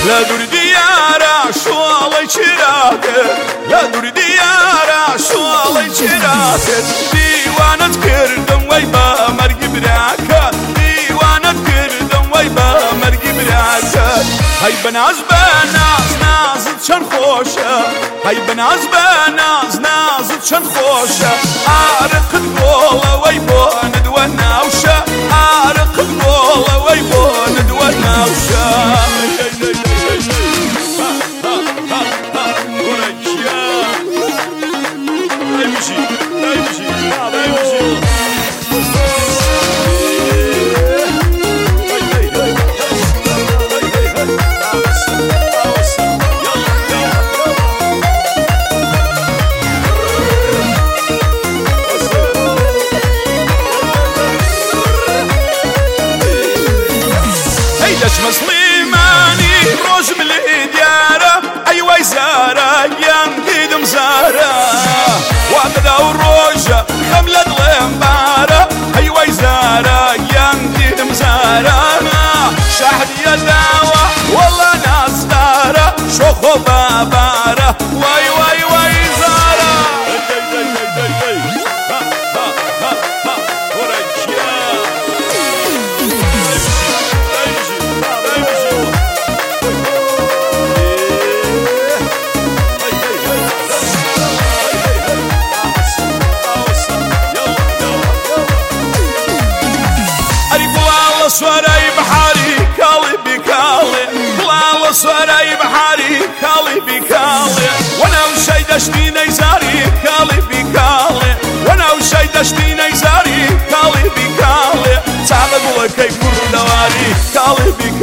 لا دور ديارة شوالي شراكة لا دور ديارة شوالي شراكة ديوانة كردم ويبا مرقي براكة ديوانة كردم ويبا مرقي براكة هاي بناز نازت شن خوشة هاي بناز نازت شن خوشة عارق القولة ويبو ندوى ناوشة عارق القولة ويبو ندوى ناوشة مسلماني روج ملي ديارة أيوة زارة ينقيد مزارة وقدا والروجة خملة الغنبارة أيوة زارة ينقيد مزارة شاهد يا داوة والله ناس دارة شوخو بابارة واي واي واي زارة سواري بحاري كالي بكالي لا سواري بحاري كالي بكالي وانا وشي دشتي نيزاري كالي بكالي وانا وشي دشتي نيزاري كالي بكالي تعال بوكي كل دواري كالي بكالي